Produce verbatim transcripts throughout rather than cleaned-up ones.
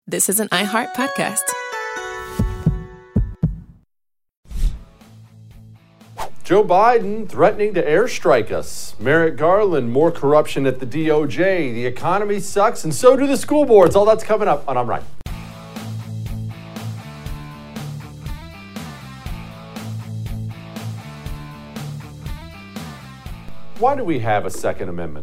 This is an iHeart podcast. Joe Biden threatening to airstrike us. Merrick Garland, more corruption at the D O J. The economy sucks, and so do the school boards. All that's coming up on I'm Right. Why do we have a Second Amendment?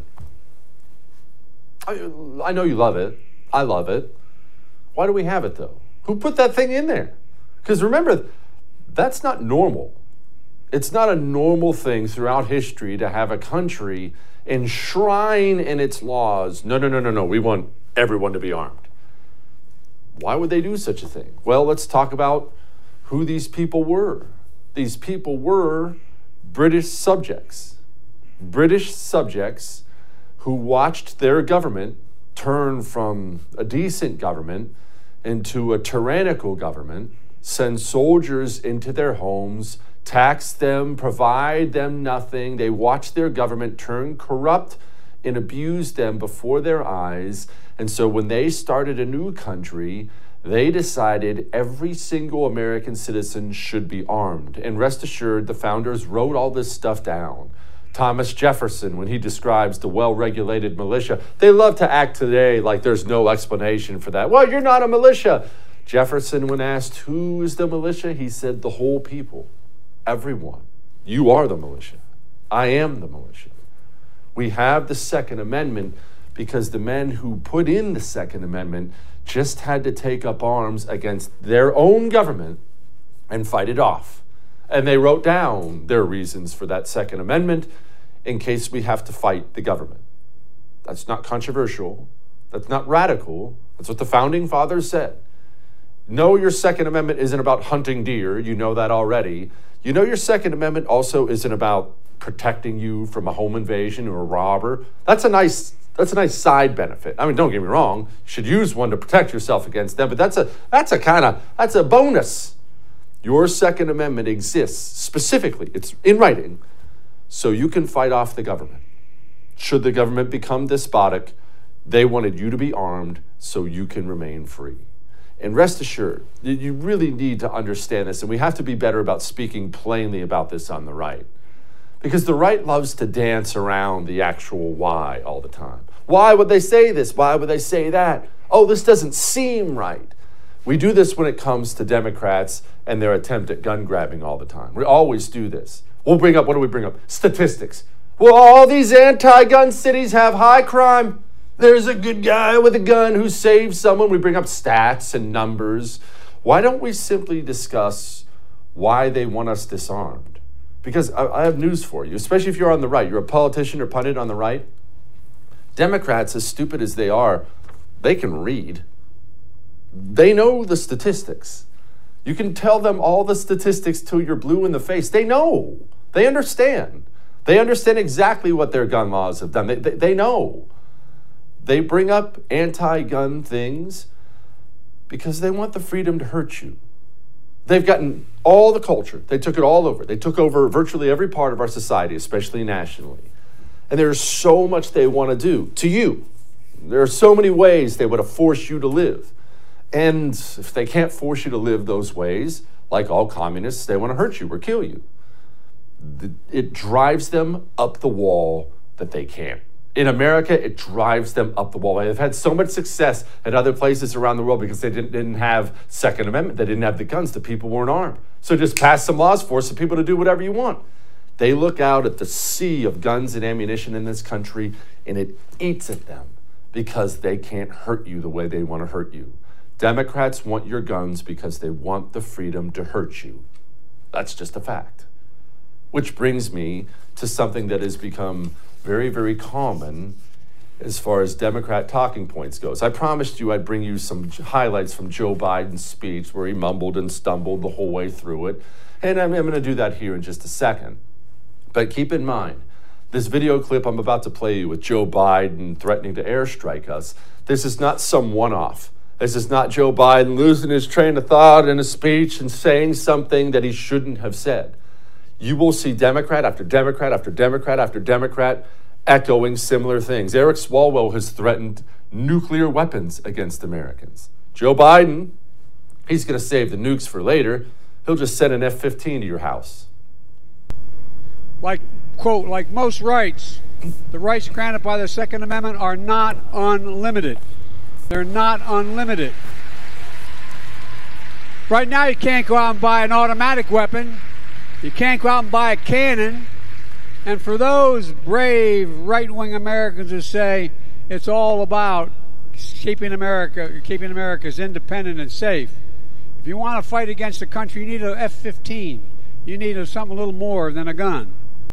I, I know you love it. I love it. Why do we have it, though? Who put that thing in there? Because remember, that's not normal. It's not a normal thing throughout history to have a country enshrine in its laws, no, no, no, no, no, we want everyone to be armed. Why would they do such a thing? Well, let's talk about who these people were. These people were British subjects. British subjects who watched their government turn from a decent government into a tyrannical government, send soldiers into their homes, tax them, provide them nothing. They watched their government turn corrupt and abuse them before their eyes. And so when they started a new country, they decided every single American citizen should be armed. And rest assured, the founders wrote all this stuff down. Thomas Jefferson, when he describes the well-regulated militia, they love to act today like there's no explanation for that. Well, you're not a militia. Jefferson, when asked who is the militia, he said the whole people, everyone. You are the militia. I am the militia. We have the Second Amendment because the men who put in the Second Amendment just had to take up arms against their own government and fight it off. And they wrote down their reasons for that Second Amendment in case we have to fight the government. That's not controversial. That's not radical. That's what the Founding Fathers said. No, your Second Amendment isn't about hunting deer. You know that already. You know your Second Amendment also isn't about protecting you from a home invasion or a robber. That's a nice that's a nice side benefit. I mean, don't get me wrong. You should use one to protect yourself against them, but that's a that's a kind of that's a bonus. Your Second Amendment exists specifically, it's in writing, so you can fight off the government. Should the government become despotic, they wanted you to be armed so you can remain free. And rest assured, you really need to understand this, and we have to be better about speaking plainly about this on the right. Because the right loves to dance around the actual why all the time. Why would they say this? Why would they say that? Oh, this doesn't seem right. We do this when it comes to Democrats and their attempt at gun grabbing all the time. We always do this. We'll bring up, what do we bring up? Statistics. Well, all these anti-gun cities have high crime. There's a good guy with a gun who saved someone. We bring up stats and numbers. Why don't we simply discuss why they want us disarmed? Because I, I have news for you, especially if you're on the right. You're a politician or pundit on the right. Democrats, as stupid as they are, they can read. They know the statistics. You can tell them all the statistics till you're blue in the face. They know. They understand. They understand exactly what their gun laws have done. They, they, they know. They bring up anti-gun things because they want the freedom to hurt you. They've gotten all the culture. They took it all over. They took over virtually every part of our society, especially nationally. And there's so much they want to do to you. There are so many ways they want to force you to live. And if they can't force you to live those ways, like all communists, they want to hurt you or kill you. It drives them up the wall that they can't. In America, it drives them up the wall. They've had so much success at other places around the world because they didn't, didn't have Second Amendment. They didn't have the guns. The people weren't armed. So just pass some laws, force the people to do whatever you want. They look out at the sea of guns and ammunition in this country, and it eats at them because they can't hurt you the way they want to hurt you. Democrats want your guns because they want the freedom to hurt you. That's just a fact. Which brings me to something that has become very, very common as far as Democrat talking points goes. I promised you I'd bring you some highlights from Joe Biden's speech where he mumbled and stumbled the whole way through it. And I'm, I'm going to do that here in just a second. But keep in mind, this video clip I'm about to play you with Joe Biden threatening to airstrike us, this is not some one-off. This is not Joe Biden losing his train of thought in a speech and saying something that he shouldn't have said. You will see Democrat after Democrat after Democrat after Democrat echoing similar things. Eric Swalwell has threatened nuclear weapons against Americans. Joe Biden, he's going to save the nukes for later. He'll just send an F fifteen to your house. Like, quote, like most rights, the rights granted by the Second Amendment are not unlimited. They're not unlimited. Right now, you can't go out and buy an automatic weapon. You can't go out and buy a cannon. And for those brave right-wing Americans who say it's all about keeping America, keeping America's independent and safe, if you want to fight against the country, you need an F fifteen. You need a, something a little more than a gun.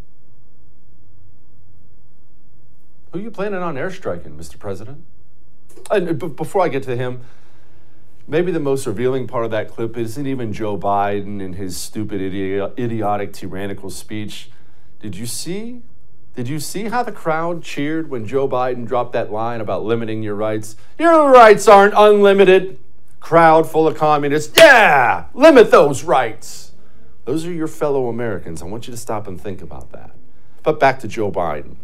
Who are you planning on airstriking, Mister President? And b- before I get to him, maybe the most revealing part of that clip isn't even Joe Biden and his stupid, idi- idiotic, tyrannical speech. Did you see? Did you see how the crowd cheered when Joe Biden dropped that line about limiting your rights? Your rights aren't unlimited. Crowd full of communists. Yeah, limit those rights. Those are your fellow Americans. I want you to stop and think about that. But back to Joe Biden.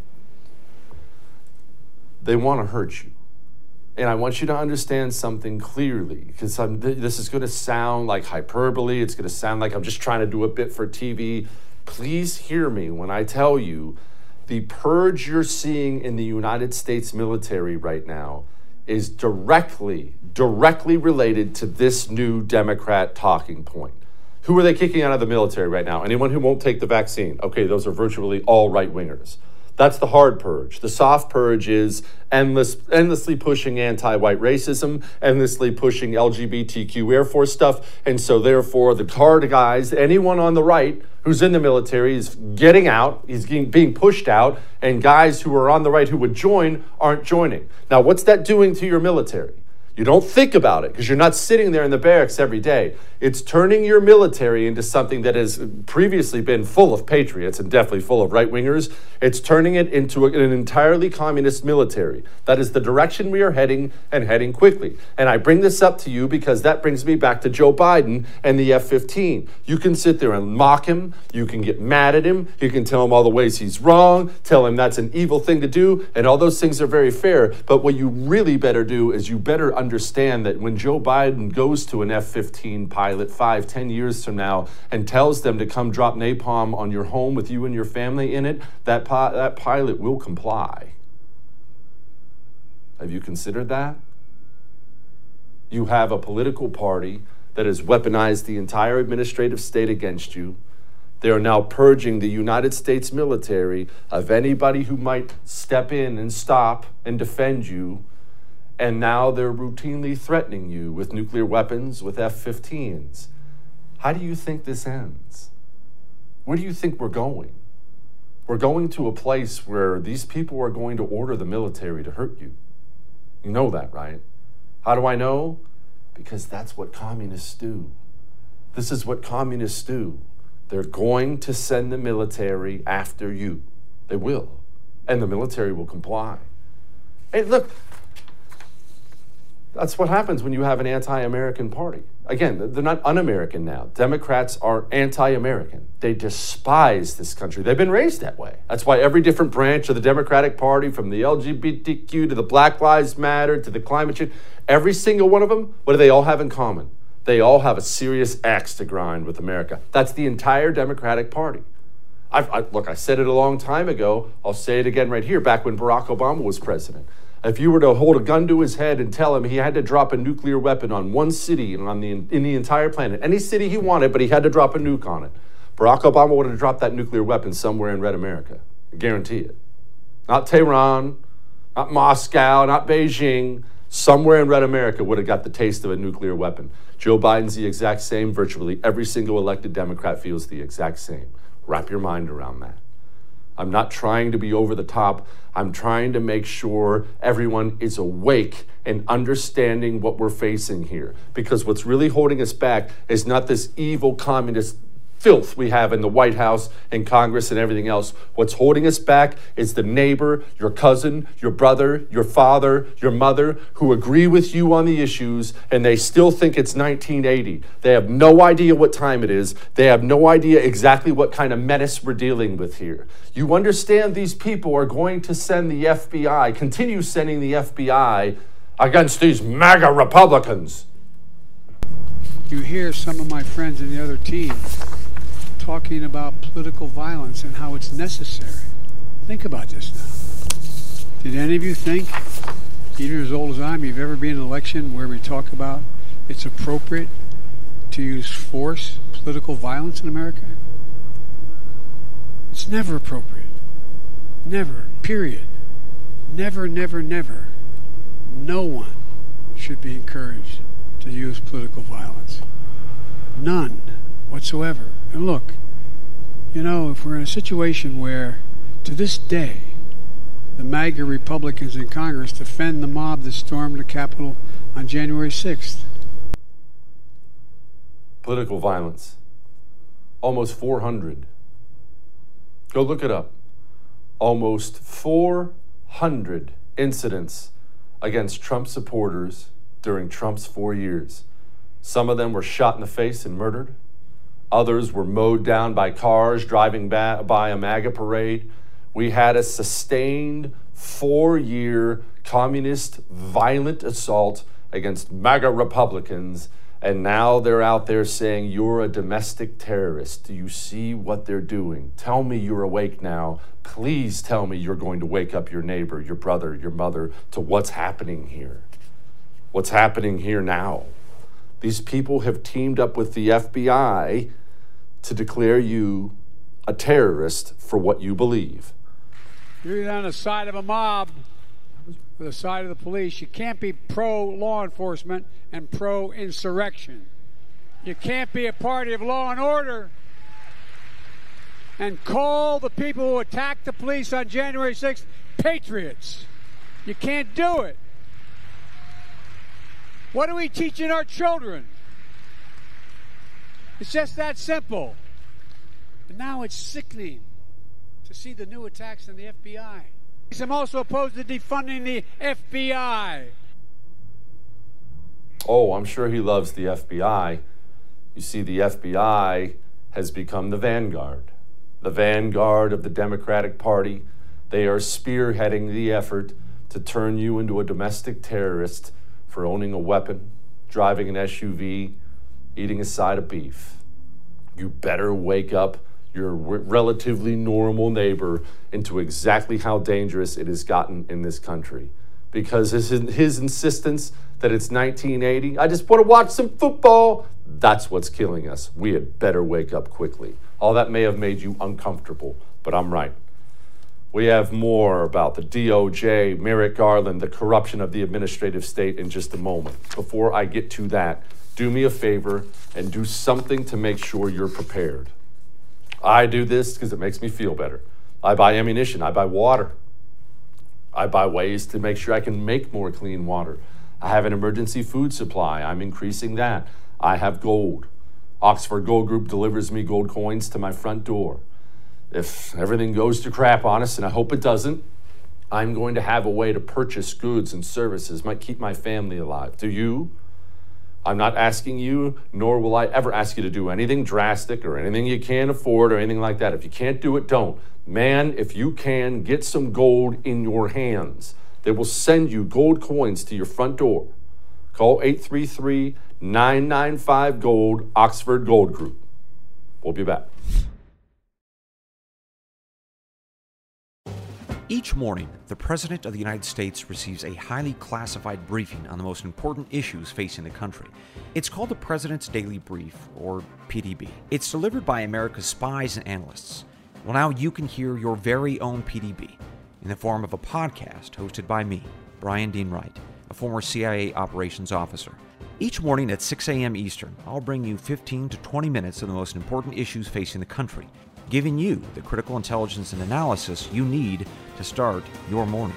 They want to hurt you. And I want you to understand something clearly, because this is going to sound like hyperbole. It's going to sound like I'm just trying to do a bit for T V. Please hear me when I tell you the purge you're seeing in the United States military right now is directly, directly related to this new Democrat talking point. Who are they kicking out of the military right now? Anyone who won't take the vaccine. Okay, those are virtually all right-wingers. That's the hard purge. The soft purge is endless, endlessly pushing anti-white racism, endlessly pushing L G B T Q Air Force stuff. And so therefore, the hard guys, anyone on the right who's in the military is getting out, he's getting, being pushed out, and guys who are on the right who would join aren't joining. Now, what's that doing to your military? You don't think about it because you're not sitting there in the barracks every day. It's turning your military into something that has previously been full of patriots and definitely full of right-wingers. It's turning it into an entirely communist military. That is the direction we are heading, and heading quickly. And I bring this up to you because that brings me back to Joe Biden and the F fifteen. You can sit there and mock him. You can get mad at him. You can tell him all the ways he's wrong, tell him that's an evil thing to do, and all those things are very fair. But what you really better do is you better understand that when Joe Biden goes to an F fifteen pilot five, ten years from now and tells them to come drop napalm on your home with you and your family in it, that, pi- that pilot will comply. Have you considered that? You have a political party that has weaponized the entire administrative state against you. They are now purging the United States military of anybody who might step in and stop and defend you. And now they're routinely threatening you with nuclear weapons, with F fifteens. How do you think this ends? Where do you think we're going? We're going to a place where these people are going to order the military to hurt you. You know that, right? How do I know? Because that's what communists do. This is what communists do. They're going to send the military after you. They will. And the military will comply. Hey, look, that's what happens when you have an anti-American party. Again, they're not un-American now. Democrats are anti-American. They despise this country. They've been raised that way. That's why every different branch of the Democratic Party, from the L G B T Q to the Black Lives Matter to the climate change, every single one of them, what do they all have in common? They all have a serious axe to grind with America. That's the entire Democratic Party. I've, I, look, I said it a long time ago. I'll say it again right here, back when Barack Obama was president. If you were to hold a gun to his head and tell him he had to drop a nuclear weapon on one city and on the in the entire planet, any city he wanted, but he had to drop a nuke on it, Barack Obama would have dropped that nuclear weapon somewhere in Red America. I guarantee it. Not Tehran, not Moscow, not Beijing. Somewhere in Red America would have got the taste of a nuclear weapon. Joe Biden's the exact same. Virtually every single elected Democrat feels the exact same. Wrap your mind around that. I'm not trying to be over the top. I'm trying to make sure everyone is awake and understanding what we're facing here. Because what's really holding us back is not this evil communist filth we have in the White House and Congress and everything else. What's holding us back is the neighbor, your cousin, your brother, your father, your mother, who agree with you on the issues, and they still think it's nineteen eighty. They have no idea what time it is. They have no idea exactly what kind of menace we're dealing with here. You understand these people are going to send the F B I, continue sending the F B I against these MAGA Republicans. you hear some of my friends in the other team talking about political violence and how it's necessary. Think about this now. Did any of you think, even as old as I am, you've ever been in an election where we talk about it's appropriate to use force, political violence in America? It's never appropriate. Never. Period. Never, never, never. No one should be encouraged to use political violence. None whatsoever. And look, you know, if we're in a situation where, to this day, the MAGA Republicans in Congress defend the mob that stormed the Capitol on January sixth. Political violence. Almost four hundred. Go look it up. Almost four hundred incidents against Trump supporters during Trump's four years. Some of them were shot in the face and murdered. Others were mowed down by cars driving by a MAGA parade. We had a sustained four-year communist violent assault against MAGA Republicans, and now they're out there saying you're a domestic terrorist. Do you see what they're doing? Tell me you're awake now. Please tell me you're going to wake up your neighbor, your brother, your mother to what's happening here. What's happening here now? These people have teamed up with the F B I to declare you a terrorist for what you believe. You're on the side of a mob, or the side of the police. You can't be pro-law enforcement and pro-insurrection. You can't be a party of law and order and call the people who attacked the police on January sixth patriots. You can't do it. What are we teaching our children? It's just that simple. And now it's sickening to see the new attacks on the F B I. I'm also opposed to defunding the F B I. Oh, I'm sure he loves the F B I. You see, the F B I has become the vanguard. The vanguard of the Democratic Party. They are spearheading the effort to turn you into a domestic terrorist for owning a weapon, driving an S U V, eating a side of beef. You better wake up your relatively normal neighbor into exactly how dangerous it has gotten in this country. Because his, his insistence that it's nineteen eighty, I just want to watch some football, that's what's killing us. We had better wake up quickly. All that may have made you uncomfortable, but I'm right. We have more about the D O J, Merrick Garland, the corruption of the administrative state in just a moment. Before I get to that, do me a favor and do something to make sure you're prepared. I do this because it makes me feel better. I buy ammunition, I buy water. I buy ways to make sure I can make more clean water. I have an emergency food supply, I'm increasing that. I have gold. Oxford Gold Group delivers me gold coins to my front door. If everything goes to crap on us, and I hope it doesn't, I'm going to have a way to purchase goods and services, might keep my family alive. Do you? I'm not asking you, nor will I ever ask you to do anything drastic or anything you can't afford or anything like that. If you can't do it, don't. Man, if you can, get some gold in your hands. They will send you gold coins to your front door. Call eight three three, nine nine five, GOLD, Oxford Gold Group. We'll be back. Each morning, the President of the United States receives a highly classified briefing on the most important issues facing the country. It's called the President's Daily Brief, or P D B. It's delivered by America's spies and analysts. Well, now you can hear your very own P D B in the form of a podcast hosted by me, Brian Dean Wright, a former C I A operations officer. Each morning at six a.m. Eastern, I'll bring you fifteen to twenty minutes of the most important issues facing the country, giving you the critical intelligence and analysis you need to start your morning.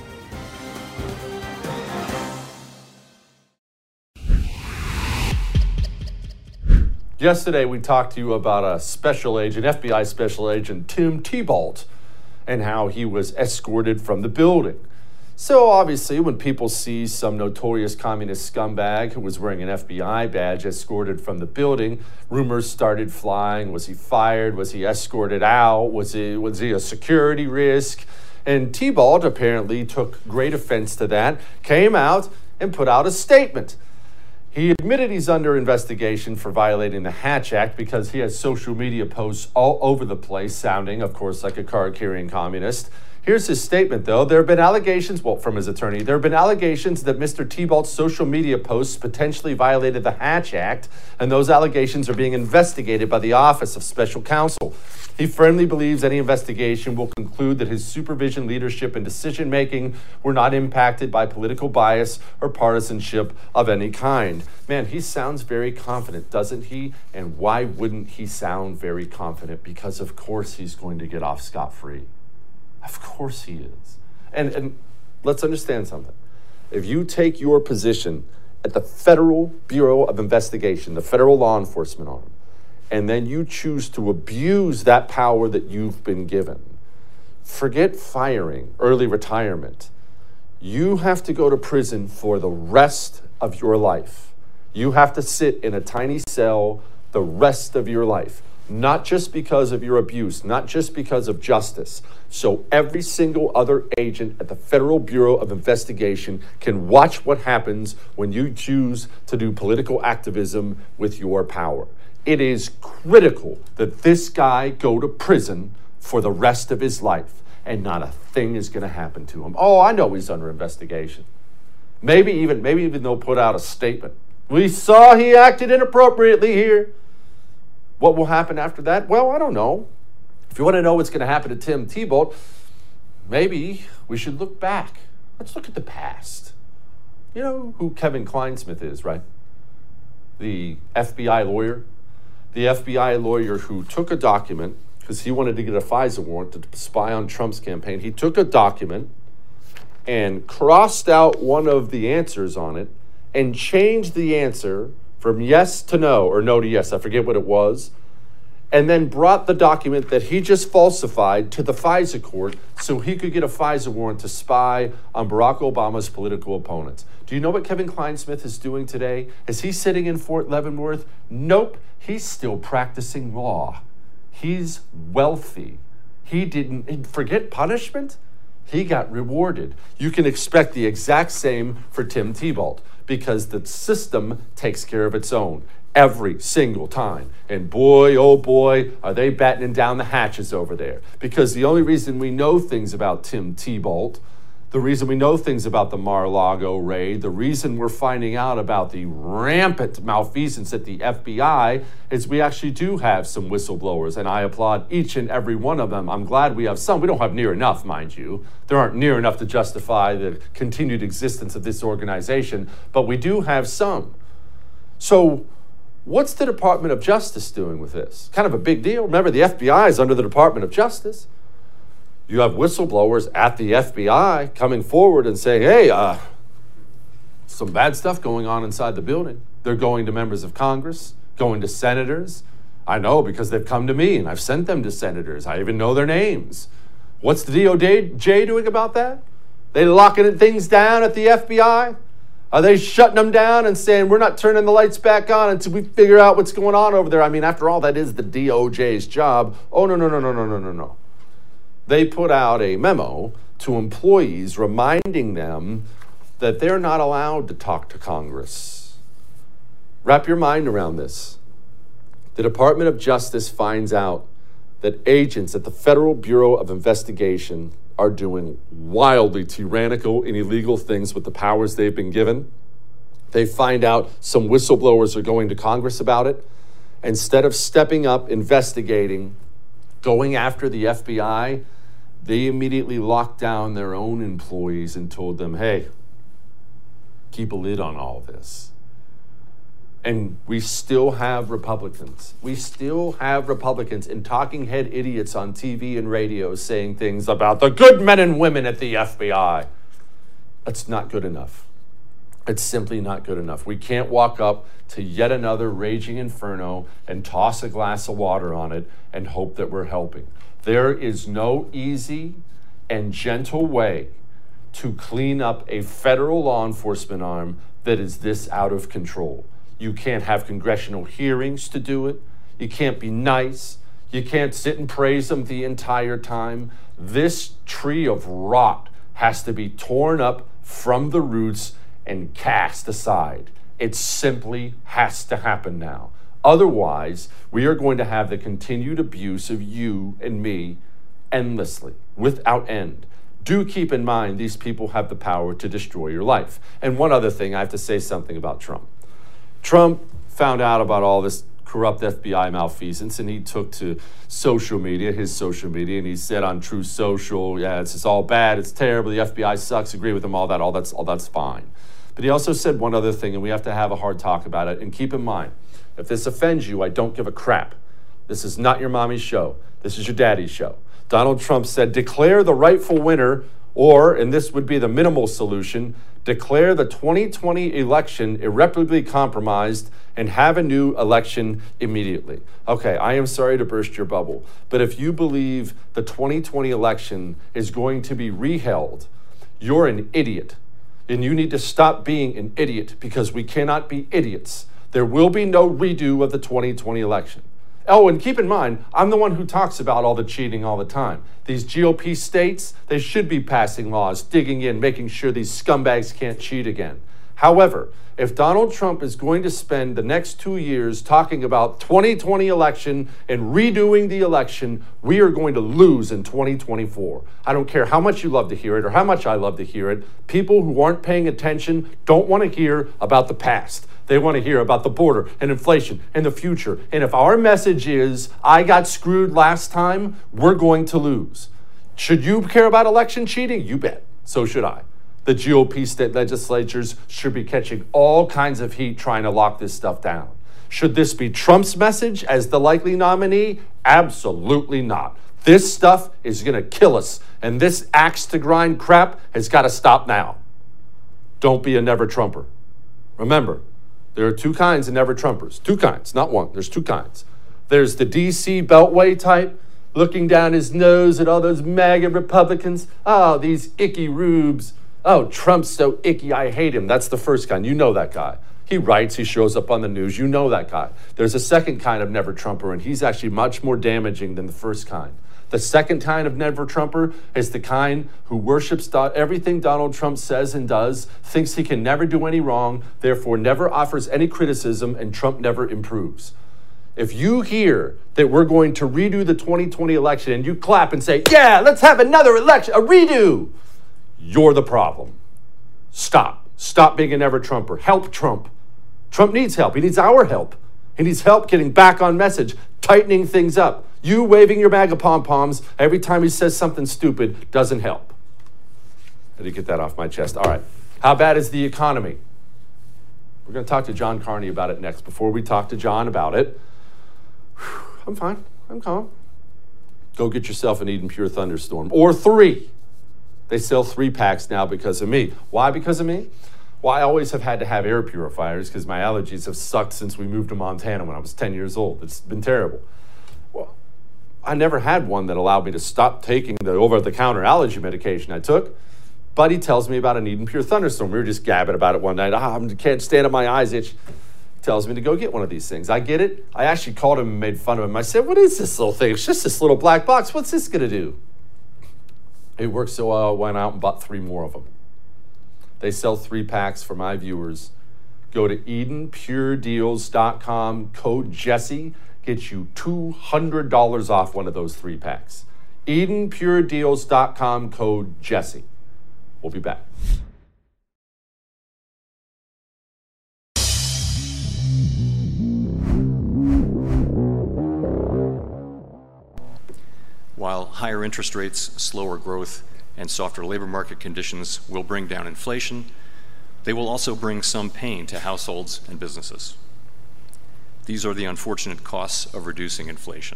Yesterday, we talked to you about a special agent, F B I special agent, Tim Thibault, and how he was escorted from the building. So obviously, when people see some notorious communist scumbag who was wearing an F B I badge escorted from the building, rumors started flying. Was he fired? Was he escorted out? Was he, was he a security risk? And Thibault apparently took great offense to that, came out and put out a statement. He admitted he's under investigation for violating the Hatch Act because he has social media posts all over the place, sounding, of course, like a card-carrying communist. Here's his statement, though. There have been allegations, well, from his attorney, there have been allegations that Mister Thibault's social media posts potentially violated the Hatch Act, and those allegations are being investigated by the Office of Special Counsel. He firmly believes any investigation will conclude that his supervision, leadership, and decision-making were not impacted by political bias or partisanship of any kind. Man, he sounds very confident, doesn't he? And why wouldn't he sound very confident? Because, of course, he's going to get off scot-free. Of course he is. And, and let's understand something. If you take your position at the Federal Bureau of Investigation, the federal law enforcement arm, and then you choose to abuse that power that you've been given, forget firing, early retirement. You have to go to prison for the rest of your life. You have to sit in a tiny cell the rest of your life. Not just because of your abuse, not just because of justice. So every single other agent at the Federal Bureau of Investigation can watch what happens when you choose to do political activism with your power. It is critical that this guy go to prison for the rest of his life, and not a thing is going to happen to him. Oh, I know he's under investigation. Maybe even, maybe even they'll put out a statement. We saw he acted inappropriately here. What will happen after that? Well, I don't know. If you want to know what's going to happen to Tim Thibault, maybe we should look back. Let's look at the past. You know who Kevin Kleinsmith is, right? The F B I lawyer. The F B I lawyer who took a document, because he wanted to get a FISA warrant to spy on Trump's campaign. He took a document and crossed out one of the answers on it and changed the answer from yes to no, or no to yes, I forget what it was, and then brought the document that he just falsified to the FISA court so he could get a FISA warrant to spy on Barack Obama's political opponents. Do you know what Kevin Kleinsmith is doing today? Is he sitting in Fort Leavenworth? Nope, he's still practicing law. He's wealthy. He didn't, forget punishment, he got rewarded. You can expect the exact same for Tim Thibault, because the system takes care of its own every single time. And boy, oh boy, are they battening down the hatches over there. Because the only reason we know things about Tim Thibault, the reason we know things about the Mar-a-Lago raid, the reason we're finding out about the rampant malfeasance at the F B I is we actually do have some whistleblowers, and I applaud each and every one of them. I'm glad we have some. We don't have near enough, mind you. There aren't near enough to justify the continued existence of this organization, but we do have some. So what's the Department of Justice doing with this? Kind of a big deal. Remember, the F B I is under the Department of Justice. You have whistleblowers at the F B I coming forward and saying, hey, uh, some bad stuff going on inside the building. They're going to members of Congress, going to senators. I know because they've come to me and I've sent them to senators. I even know their names. What's the D O J doing about that? They locking things down at the F B I? Are they shutting them down and saying, we're not turning the lights back on until we figure out what's going on over there? I mean, after all, that is the D O J's job. Oh, no, no, no, no, no, no, no, no. They put out a memo to employees reminding them that they're not allowed to talk to Congress. Wrap your mind around this. The Department of Justice finds out that agents at the Federal Bureau of Investigation are doing wildly tyrannical and illegal things with the powers they've been given. They find out some whistleblowers are going to Congress about it. Instead of stepping up, investigating, going after the F B I, they immediately locked down their own employees and told them, hey, keep a lid on all this. And we still have Republicans. We still have Republicans and talking head idiots on T V and radio saying things about the good men and women at the F B I. That's not good enough. It's simply not good enough. We can't walk up to yet another raging inferno and toss a glass of water on it and hope that we're helping. There is no easy and gentle way to clean up a federal law enforcement arm that is this out of control. You can't have congressional hearings to do it. You can't be nice. You can't sit and praise them the entire time. This tree of rot has to be torn up from the roots and cast aside. It simply has to happen now. Otherwise, we are going to have the continued abuse of you and me endlessly, without end. Do keep in mind these people have the power to destroy your life. And one other thing, I have to say something about Trump. Trump found out about all this corrupt F B I malfeasance, and he took to social media, his social media, and he said on True Social, yeah, it's just all bad, it's terrible, the F B I sucks, agree with him, all that, all that's, all that's fine. But he also said one other thing, and we have to have a hard talk about it. And keep in mind, if this offends you, I don't give a crap. This is not your mommy's show. This is your daddy's show. Donald Trump said, declare the rightful winner, or, and this would be the minimal solution, declare the twenty twenty election irreparably compromised and have a new election immediately. Okay, I am sorry to burst your bubble, but if you believe the twenty twenty election is going to be reheld, you're an idiot. And you need to stop being an idiot, because we cannot be idiots. There will be no redo of the twenty twenty election. Oh, and keep in mind, I'm the one who talks about all the cheating all the time. These G O P states, they should be passing laws, digging in, making sure these scumbags can't cheat again. However, if Donald Trump is going to spend the next two years talking about twenty twenty election and redoing the election, we are going to lose in twenty twenty-four. I don't care how much you love to hear it or how much I love to hear it. People who aren't paying attention don't want to hear about the past. They want to hear about the border and inflation and the future. And if our message is, I got screwed last time, we're going to lose. Should you care about election cheating? You bet. So should I. The G O P state legislatures should be catching all kinds of heat trying to lock this stuff down. Should this be Trump's message as the likely nominee? Absolutely not. This stuff is going to kill us. And this axe to grind crap has got to stop now. Don't be a never Trumper. Remember, there are two kinds of never Trumpers. Two kinds, not one. There's two kinds. There's the D C Beltway type, looking down his nose at all those MAGA Republicans. Oh, these icky rubes. Oh, Trump's so icky, I hate him. That's the first kind. You know that guy. He writes, he shows up on the news. You know that guy. There's a second kind of never Trumper, and he's actually much more damaging than the first kind. The second kind of never Trumper is the kind who worships everything Donald Trump says and does, thinks he can never do any wrong, therefore never offers any criticism, and Trump never improves. If you hear that we're going to redo the twenty twenty election and you clap and say, yeah, let's have another election, a redo, you're the problem. Stop. Stop being a never Trumper. Help Trump. Trump needs help. He needs our help. He needs help getting back on message, tightening things up. You waving your MAGA pom-poms every time he says something stupid doesn't help. I did get that off my chest. All right. How bad is the economy? We're going to talk to John Carney about it next. Before we talk to John about it, whew, I'm fine. I'm calm. Go get yourself an Eden Pure Thunderstorm. Or three. They sell three packs now because of me. Why because of me? Well, I always have had to have air purifiers because my allergies have sucked since we moved to Montana when I was ten years old. It's been terrible. Well, I never had one that allowed me to stop taking the over-the-counter allergy medication I took. Buddy tells me about an Eden Pure Thunderstorm. We were just gabbing about it one night. Ah, I can't stand it, my eyes itch. Tells me to go get one of these things. I get it. I actually called him and made fun of him. I said, what is this little thing? It's just this little black box. What's this going to do? It worked so well, I went out and bought three more of them. They sell three packs for my viewers. Go to Eden Pure Deals dot com, code Jesse, gets you two hundred dollars off one of those three packs. Eden Pure Deals dot com, code Jesse. We'll be back. While higher interest rates, slower growth, and softer labor market conditions will bring down inflation, they will also bring some pain to households and businesses. These are the unfortunate costs of reducing inflation.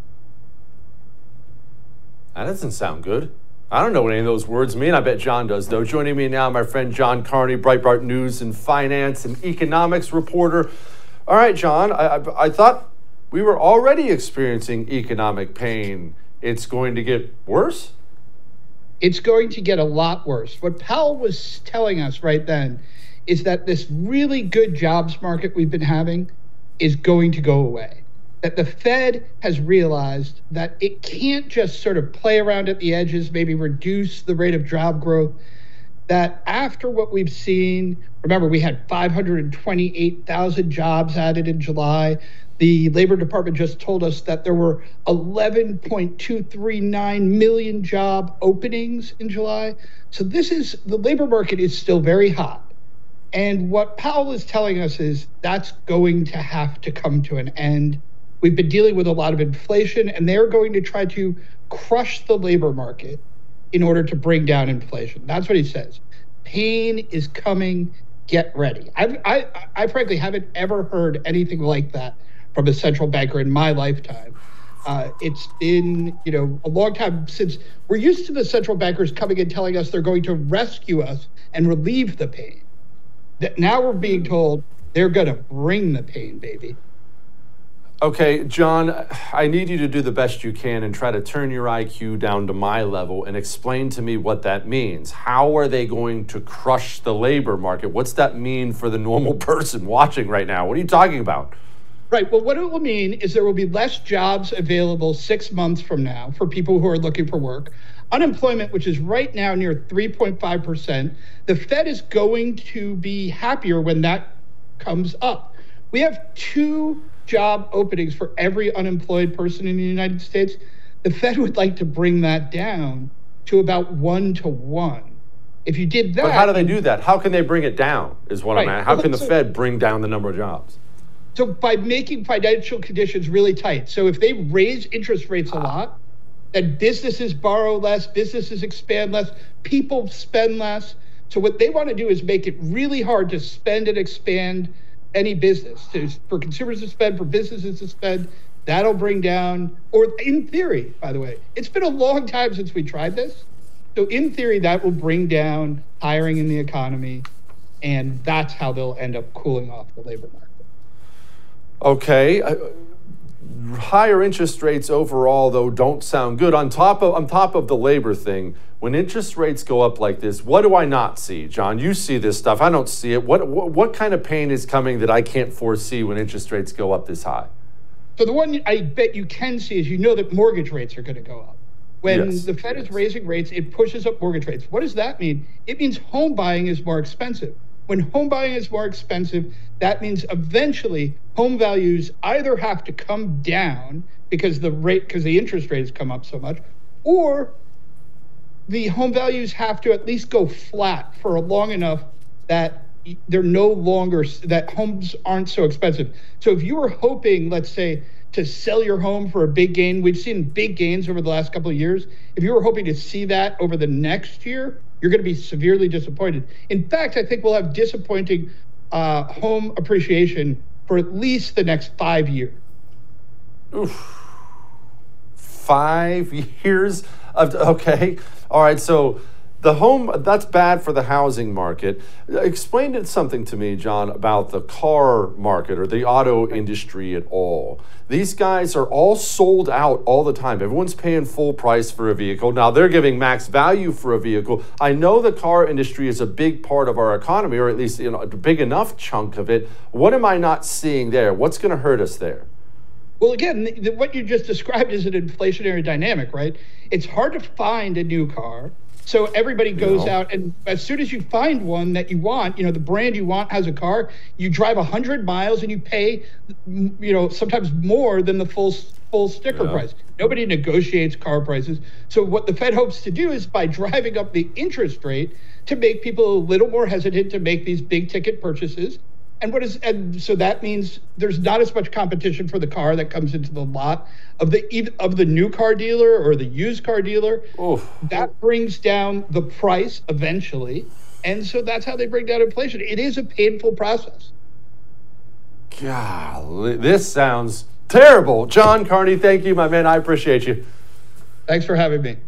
That doesn't sound good. I don't know what any of those words mean. I bet John does, though. Joining me now, my friend John Carney, Breitbart News and Finance and Economics reporter. All right, John, I, I, I thought we were already experiencing economic pain. It's going to get worse? It's going to get a lot worse. What Powell was telling us right then is that this really good jobs market we've been having is going to go away. That the Fed has realized that it can't just sort of play around at the edges, maybe reduce the rate of job growth. that after what we've seen, remember, we had five hundred twenty-eight thousand jobs added in July. The Labor Department just told us that there were eleven point two three nine million job openings in July. So this is, the labor market is still very hot. And what Powell is telling us is that's going to have to come to an end. We've been dealing with a lot of inflation, and they're going to try to crush the labor market in order to bring down inflation. That's what he says. Pain is coming. Get ready. I've, I, I frankly haven't ever heard anything like that from a central banker in my lifetime. Uh, it's been, you know, a long time since we're used to the central bankers coming and telling us they're going to rescue us and relieve the pain. That now we're being told they're going to bring the pain, baby. Okay, John, I need you to do the best you can and try to turn your I Q down to my level and explain to me what that means. How are they going to crush the labor market? What's that mean for the normal person watching right now? What are you talking about? Right. Well, what it will mean is there will be less jobs available six months from now for people who are looking for work. Unemployment, which is right now near three point five percent, the Fed is going to be happier when that comes up. We have two job openings for every unemployed person in the United States. The Fed would like to bring that down to about one to one. If you did that... But how do they do that? How can they bring it down, is what right. I'm at. How well, can the so, Fed bring down the number of jobs? So by making financial conditions really tight. So if they raise interest rates a lot, then businesses borrow less, businesses expand less, people spend less. So what they want to do is make it really hard to spend and expand any business, to, for consumers to spend, for businesses to spend. That'll bring down, or in theory, by the way, it's been a long time since we tried this. So in theory, that will bring down hiring in the economy, and that's how they'll end up cooling off the labor market. Okay. Uh, higher interest rates overall, though, don't sound good. On top of on top of the labor thing, when interest rates go up like this, what do I not see, John? You see this stuff. I don't see it. What what, what kind of pain is coming that I can't foresee when interest rates go up this high? So the one I bet you can see is, you know, that mortgage rates are going to go up. When yes, the Fed yes. is raising rates, it pushes up mortgage rates. What does that mean? It means home buying is more expensive. When home buying is more expensive, that means eventually home values either have to come down because the rate, because the interest rates come up so much, or the home values have to at least go flat for long enough that they're no longer, that homes aren't so expensive. So if you were hoping, let's say, to sell your home for a big gain, we've seen big gains over the last couple of years. If you were hoping to see that over the next year, you're going to be severely disappointed. In fact, I think we'll have disappointing uh, home appreciation for at least the next five years. Oof. Five years of, okay. All right, so the home, that's bad for the housing market. Explain it something to me, John, about the car market or the auto industry at all. These guys are all sold out all the time. Everyone's paying full price for a vehicle. Now they're giving max value for a vehicle. I know the car industry is a big part of our economy, or at least, you know, a big enough chunk of it. What am I not seeing there? What's going to hurt us there? Well, again, the, the, what you just described is an inflationary dynamic, right? It's hard to find a new car. So everybody goes No. out, and as soon as you find one that you want, you know, the brand you want has a car, you drive one hundred miles and you pay, you know, sometimes more than the full full sticker Yeah. price. Nobody negotiates car prices. So what the Fed hopes to do is, by driving up the interest rate, to make people a little more hesitant to make these big ticket purchases. And what is, and so that means there's not as much competition for the car that comes into the lot of the of the new car dealer or the used car dealer. Oof. That brings down the price eventually, and so that's how they bring down inflation. It is a painful process. Golly, this sounds terrible. John Carney, thank you, my man. I appreciate you. Thanks for having me.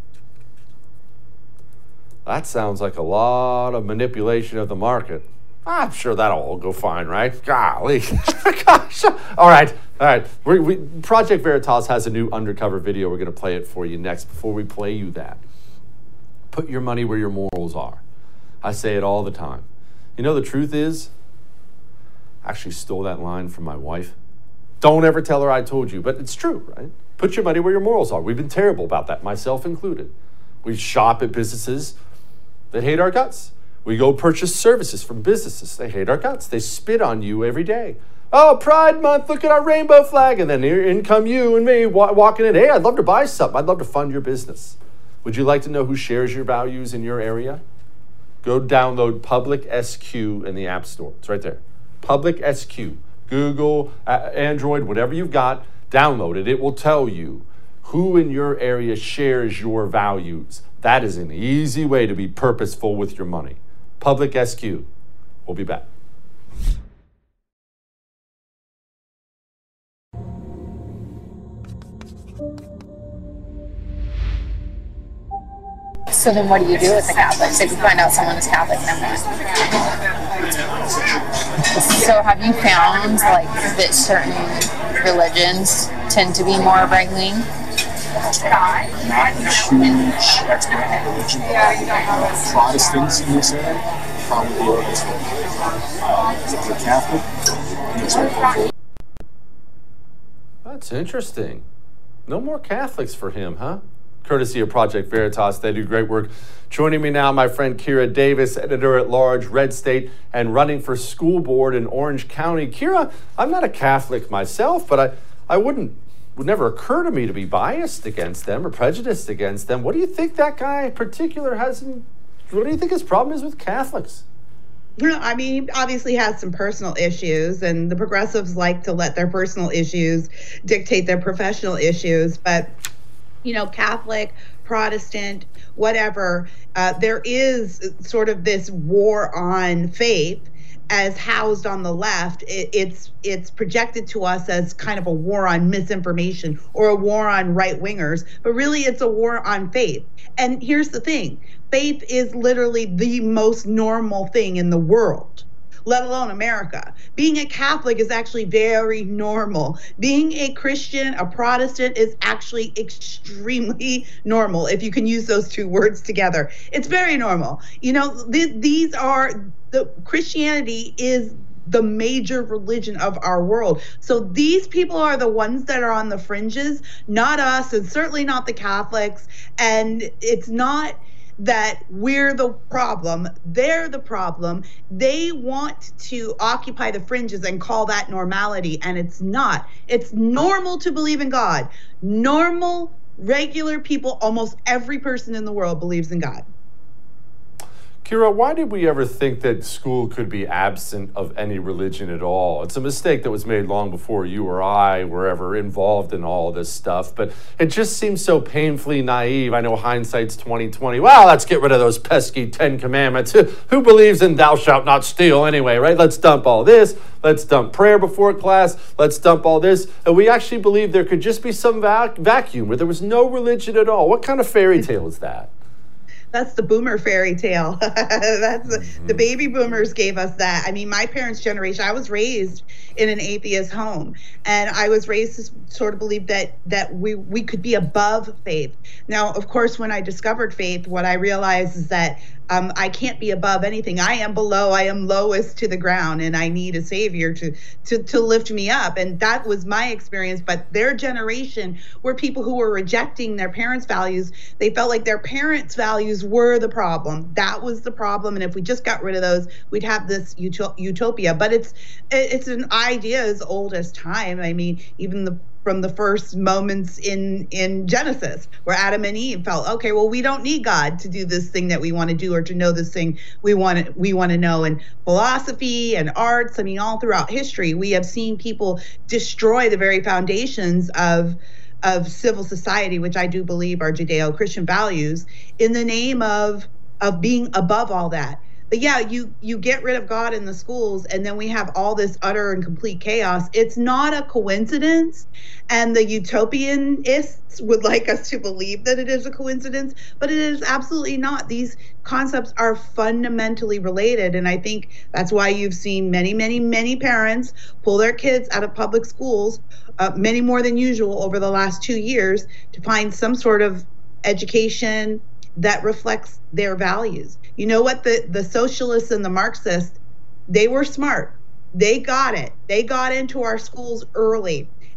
That sounds like a lot of manipulation of the market. I'm sure that'll all go fine, right? Golly. Gosh. All right. All right. We, we, Project Veritas has a new undercover video. We're going to play it for you next. Before we play you that, put your money where your morals are. I say it all the time. You know, the truth is, I actually stole that line from my wife. Don't ever tell her I told you, but it's true, right? Put your money where your morals are. We've been terrible about that, myself included. We shop at businesses They hate our guts. We go purchase services from businesses. They hate our guts. They spit on you every day. Oh, Pride Month, look at our rainbow flag. And then here in come you and me wa- walking in. Hey, I'd love to buy something. I'd love to fund your business. Would you like to know who shares your values in your area? Go download Public S Q in the App Store. It's right there. Public S Q. Google, uh, Android, whatever you've got, download it. It will tell you who in your area shares your values. That is an easy way to be purposeful with your money. Public S Q. We'll be back. So then what do you do with the Catholics if you find out someone is Catholic and not? So have you found like that certain religions tend to be more right-wing? Not a huge expert in religion. Protestants in this area probably are as well. If you're Catholic, it's right. That's interesting. No more Catholics for him, huh? Courtesy of Project Veritas. They do great work. Joining me now, my friend Kira Davis, editor-at-large, Red State, and running for school board in Orange County. Kira, I'm not a Catholic myself, but I, I wouldn't, would never occur to me to be biased against them or prejudiced against them. What do you think that guy in particular has in, what do you think his problem is with Catholics? You know, I mean, he obviously has some personal issues, and the progressives like to let their personal issues dictate their professional issues, but you know, Catholic, Protestant, whatever, uh, there is sort of this war on faith as housed on the left. It, it's it's projected to us as kind of a war on misinformation or a war on right-wingers, but really it's a war on faith. And here's the thing, faith is literally the most normal thing in the world, let alone America. Being a Catholic is actually very normal. Being a Christian, a Protestant, is actually extremely normal, if you can use those two words together. It's very normal. You know, th- these are, the Christianity is the major religion of our world. So these people are the ones that are on the fringes, not us, and certainly not the Catholics. And it's not that we're the problem, they're the problem. They want to occupy the fringes and call that normality, and it's not. It's normal to believe in God. Normal, regular people, almost every person in the world believes in God. Kira, why did we ever think that school could be absent of any religion at all? It's a mistake that was made long before you or I were ever involved in all this stuff, but it just seems so painfully naive. I know hindsight's twenty twenty. Well, let's get rid of those pesky Ten Commandments. Who believes in thou shalt not steal anyway, right? Let's dump all this. Let's dump prayer before class. Let's dump all this. And we actually believed there could just be some vac- vacuum where there was no religion at all. What kind of fairy tale is that? That's the boomer fairy tale. That's the, mm-hmm. the baby boomers gave us that. I mean, my parents' generation, I was raised in an atheist home, and I was raised to sort of believe that that we, we could be above faith. Now, of course, when I discovered faith, what I realized is that Um, I can't be above anything. I am below. I am lowest to the ground, and I need a savior to, to, to lift me up. And that was my experience. But their generation were people who were rejecting their parents' values. They felt like their parents' values were the problem. That was the problem. And if we just got rid of those, we'd have this utop- utopia. But it's it's an idea as old as time. I mean, even the from the first moments in, in Genesis, where Adam and Eve felt, okay, well, we don't need God to do this thing that we want to do or to know this thing we want to, we want to know. And philosophy and arts, I mean, all throughout history, we have seen people destroy the very foundations of of civil society, which I do believe are Judeo-Christian values, in the name of of being above all that. But yeah, you you get rid of God in the schools, and then we have all this utter and complete chaos. It's not a coincidence, and the utopianists would like us to believe that it is a coincidence, but it is absolutely not. These concepts are fundamentally related, and I think that's why you've seen many, many, many parents pull their kids out of public schools, uh, many more than usual over the last two years, to find some sort of education that reflects their values. You know what? The, the socialists and the Marxists, they were smart. They got it. They got into our schools early.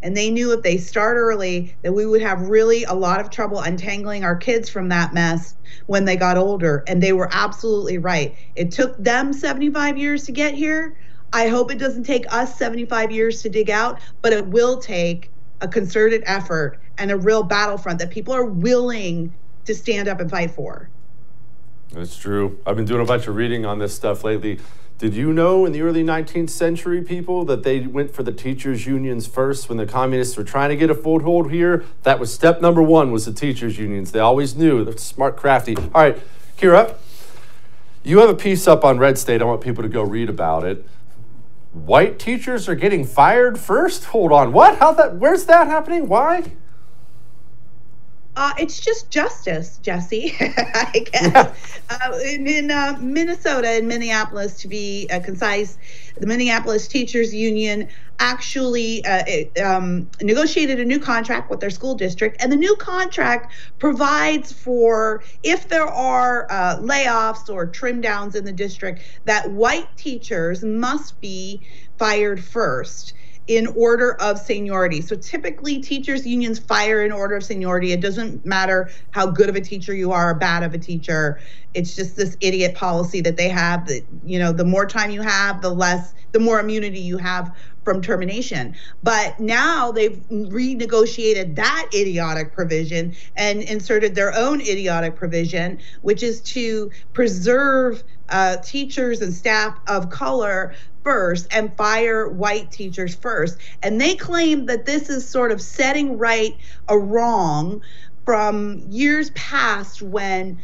And they knew if they start early that we would have really a lot of trouble untangling our kids from that mess when they got older. And they were absolutely right. It took them seventy-five years to get here. I hope it doesn't take us seventy-five years to dig out, but it will take a concerted effort and a real battlefront that people are willing to stand up and fight for. That's true. I've been doing a bunch of reading on this stuff lately. Did you know in the early nineteenth century, people, that they went for the teachers' unions first when the communists were trying to get a foothold here? That was step number one, was the teachers' unions. They always knew. They're smart, crafty. All right, Kira, you have a piece up on Red State. I want people to go read about it. White teachers are getting fired first? Hold on. What? How that? Where's that happening? Why? Uh, it's just justice, Jesse, I guess. Yeah. Uh, in in uh, Minnesota, in Minneapolis, to be uh, concise, the Minneapolis Teachers Union actually uh, um, negotiated a new contract with their school district, and the new contract provides for, if there are uh, layoffs or trim downs in the district, that white teachers must be fired first in order of seniority. So typically teachers unions fire in order of seniority. It doesn't matter how good of a teacher you are or bad of a teacher. It's just this idiot policy that they have that, you know, the more time you have, the less, the more immunity you have from termination. But now they've renegotiated that idiotic provision and inserted their own idiotic provision, which is to preserve uh, teachers and staff of color first and fire white teachers first. And they claim that this is sort of setting right a wrong from years past when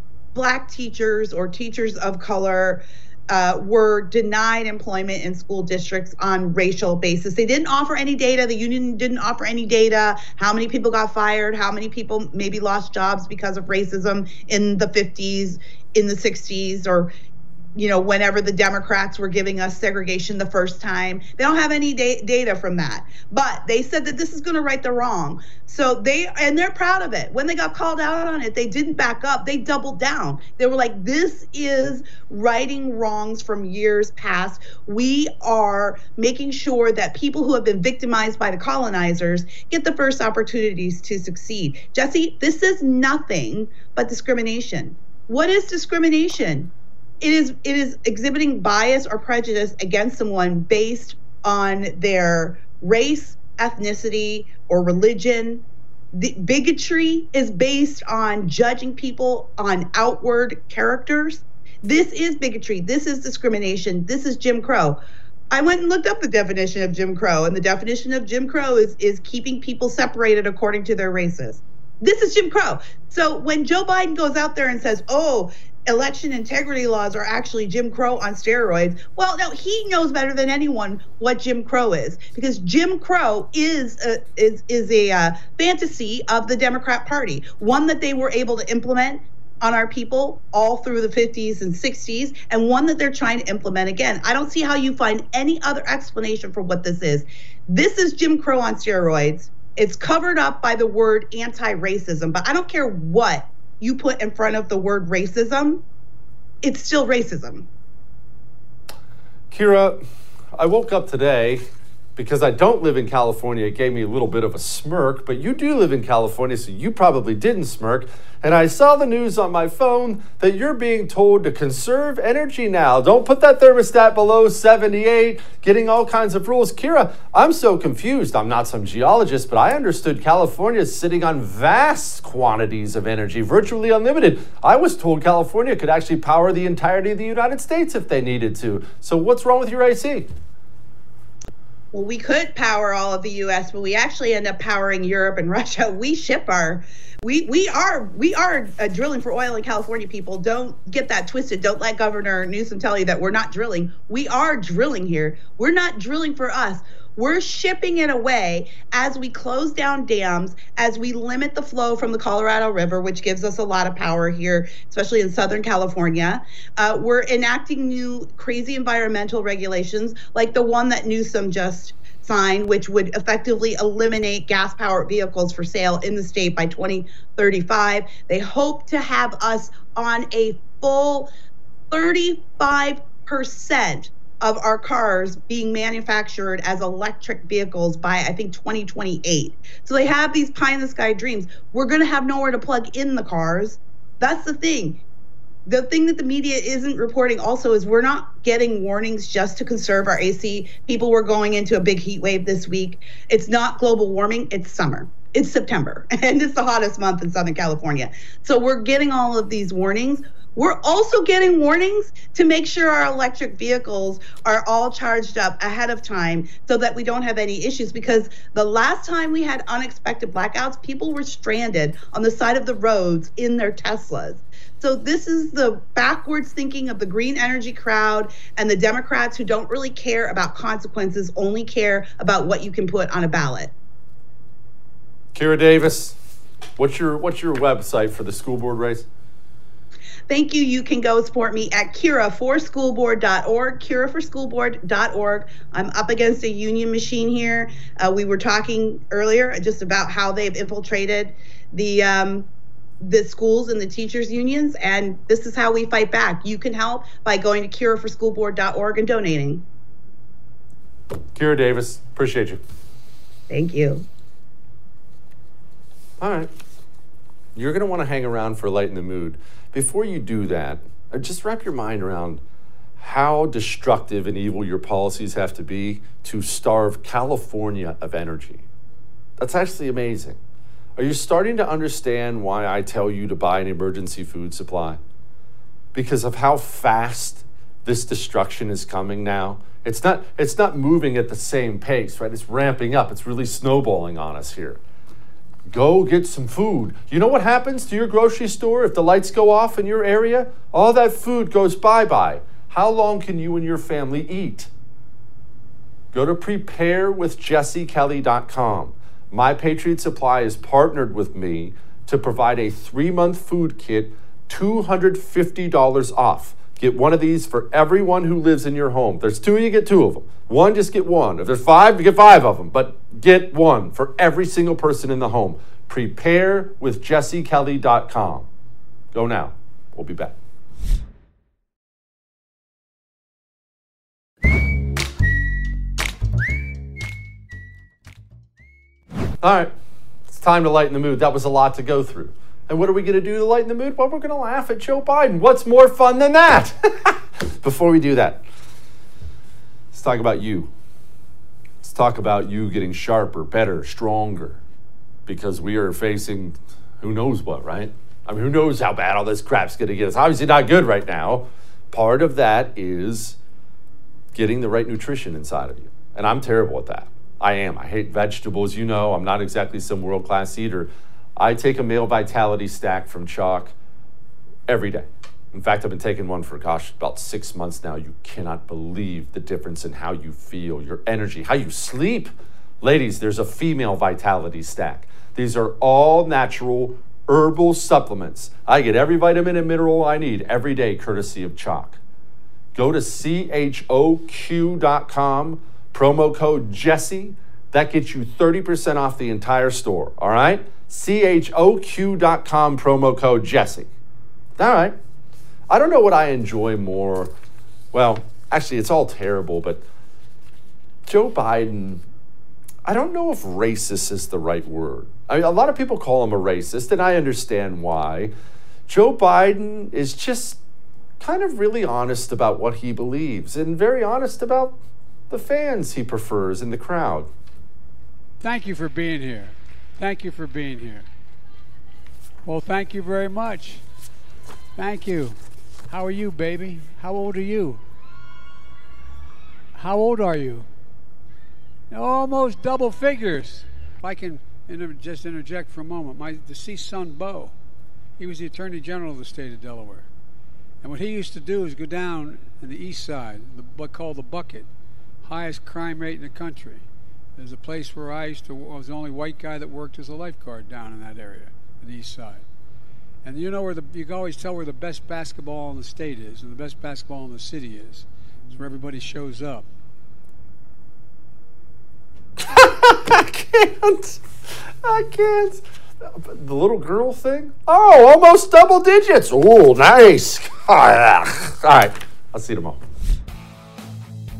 Black teachers or teachers of color uh, were denied employment in school districts on racial basis. They didn't offer any data. The union didn't offer any data. How many people got fired? How many people maybe lost jobs because of racism in the fifties, in the sixties, or you know, whenever the Democrats were giving us segregation the first time. They don't have any da- data from that. But they said that this is going to right the wrong. So they, and they're proud of it. When they got called out on it, they didn't back up. They doubled down. They were like, this is righting wrongs from years past. We are making sure that people who have been victimized by the colonizers get the first opportunities to succeed. Jesse, this is nothing but discrimination. What is discrimination? It is it is exhibiting bias or prejudice against someone based on their race, ethnicity, or religion. The bigotry is based on judging people on outward characters. This is bigotry. This is discrimination. This is Jim Crow. I went and looked up the definition of Jim Crow, and the definition of Jim Crow is, is keeping people separated according to their races. This is Jim Crow. So when Joe Biden goes out there and says, oh, election integrity laws are actually Jim Crow on steroids. Well, no, he knows better than anyone what Jim Crow is, because Jim Crow is a, is is a uh, fantasy of the Democrat Party, one that they were able to implement on our people all through the fifties and sixties, and one that they're trying to implement again. I don't see how you find any other explanation for what this is. This is Jim Crow on steroids. It's covered up by the word anti-racism, but I don't care what you put in front of the word racism, it's still racism. Kira, I woke up today because I don't live in California. It gave me a little bit of a smirk, but you do live in California, so you probably didn't smirk. And I saw the news on my phone that you're being told to conserve energy now. Don't put that thermostat below seventy-eight, getting all kinds of rules. Kira, I'm so confused. I'm not some geologist, but I understood California is sitting on vast quantities of energy, virtually unlimited. I was told California could actually power the entirety of the United States if they needed to. So what's wrong with your A C? Well, we could power all of the U S, but we actually end up powering Europe and Russia. We ship our, we we are we are uh, drilling for oil in California. People, don't get that twisted. Don't let Governor Newsom tell you that we're not drilling. We are drilling here. We're not drilling for us. We're shipping it away as we close down dams, as we limit the flow from the Colorado River, which gives us a lot of power here, especially in Southern California. Uh, we're enacting new crazy environmental regulations like the one that Newsom just signed, which would effectively eliminate gas-powered vehicles for sale in the state by twenty thirty-five. They hope to have us on a full thirty-five percent of our cars being manufactured as electric vehicles by, I think, twenty twenty-eight. So they have these pie in the sky dreams. We're going to have nowhere to plug in the cars. That's the thing. The thing that the media isn't reporting also is we're not getting warnings just to conserve our A C. People were going into a big heat wave this week. It's not global warming, it's summer. It's September, and it's the hottest month in Southern California. So we're getting all of these warnings. We're also getting warnings to make sure our electric vehicles are all charged up ahead of time so that we don't have any issues, because the last time we had unexpected blackouts, people were stranded on the side of the roads in their Teslas. So this is the backwards thinking of the green energy crowd and the Democrats who don't really care about consequences, only care about what you can put on a ballot. Kira Davis, what's your what's your website for the school board race? Thank you. You can go support me at Kira for school board dot org, Kira for school board dot org. I'm up against a union machine here. Uh, we were talking earlier just about how they've infiltrated the um, the schools and the teachers unions, and this is how we fight back. You can help by going to Kira for school board dot org and donating. Kira Davis, appreciate you. Thank you. All right. You're going to want to hang around for Light in the Mood. Before you do that, just wrap your mind around how destructive and evil your policies have to be to starve California of energy. That's actually amazing. Are you starting to understand why I tell you to buy an emergency food supply? Because of how fast this destruction is coming now. It's not, it's not moving at the same pace, right? It's ramping up. It's really snowballing on us here. Go get some food. You know what happens to your grocery store if the lights go off in your area? All that food goes bye-bye. How long can you and your family eat? Go to prepare with jesse kelly dot com. My Patriot Supply is partnered with me to provide a three-month food kit, two hundred fifty dollars off. Get one of these for everyone who lives in your home. If there's two, you get two of them. One, just get one. If there's five, you get five of them. But get one for every single person in the home. prepare with jesse kelly dot com. Go now. We'll be back. All right, it's time to lighten the mood. That was a lot to go through. And what are we going to do to lighten the mood? Well, we're going to laugh at Joe Biden. What's more fun than that? Before we do that, let's talk about you. Let's talk about you getting sharper, better, stronger, because we are facing who knows what, right? I mean, who knows how bad all this crap's going to get. It's obviously not good right now. Part of that is getting the right nutrition inside of you. And I'm terrible at that. I am. I hate vegetables. You know, I'm not exactly some world-class eater. I take a male vitality stack from Chalk every day. In fact, I've been taking one for, gosh, about six months now. You cannot believe the difference in how you feel, your energy, how you sleep. Ladies, there's a female vitality stack. These are all natural herbal supplements. I get every vitamin and mineral I need every day, courtesy of Chalk. Go to C H O Q dot com, promo code Jesse. That gets you thirty percent off the entire store, all right? C H O Q dot com, promo code Jesse. All right. I don't know what I enjoy more. Well, actually, it's all terrible, but Joe Biden, I don't know if racist is the right word. I mean, a lot of people call him a racist, and I understand why. Joe Biden is just kind of really honest about what he believes and very honest about the fans he prefers in the crowd. Thank you for being here. Thank you for being here. Well, thank you very much. Thank you. How are you, baby? How old are you? How old are you? Almost double figures. If I can inter- just interject for a moment. My deceased son, Bo, he was the Attorney General of the state of Delaware. And what he used to do is go down in the east side, the, what called the Bucket, highest crime rate in the country. There's a place where I used to, I was the only white guy that worked as a lifeguard down in that area, on the east side. And you know where the, you can always tell where the best basketball in the state is, and the best basketball in the city is. It's where everybody shows up. I can't. I can't. The little girl thing? Oh, almost double digits. Oh, nice. All right. I'll see you tomorrow.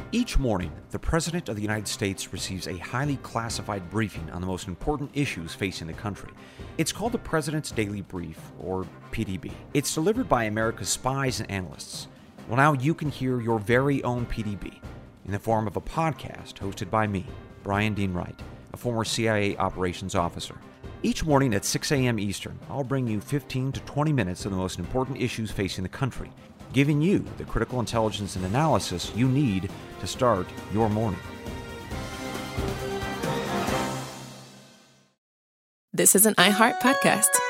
Each morning, the President of the United States receives a highly classified briefing on the most important issues facing the country. It's called the President's Daily Brief, or P D B. It's delivered by America's spies and analysts. Well, now you can hear your very own P D B in the form of a podcast hosted by me, Brian Dean Wright, a former C I A operations officer. Each morning at six a.m. Eastern, I'll bring you fifteen to twenty minutes of the most important issues facing the country, giving you the critical intelligence and analysis you need to start your morning. This is an iHeart podcast.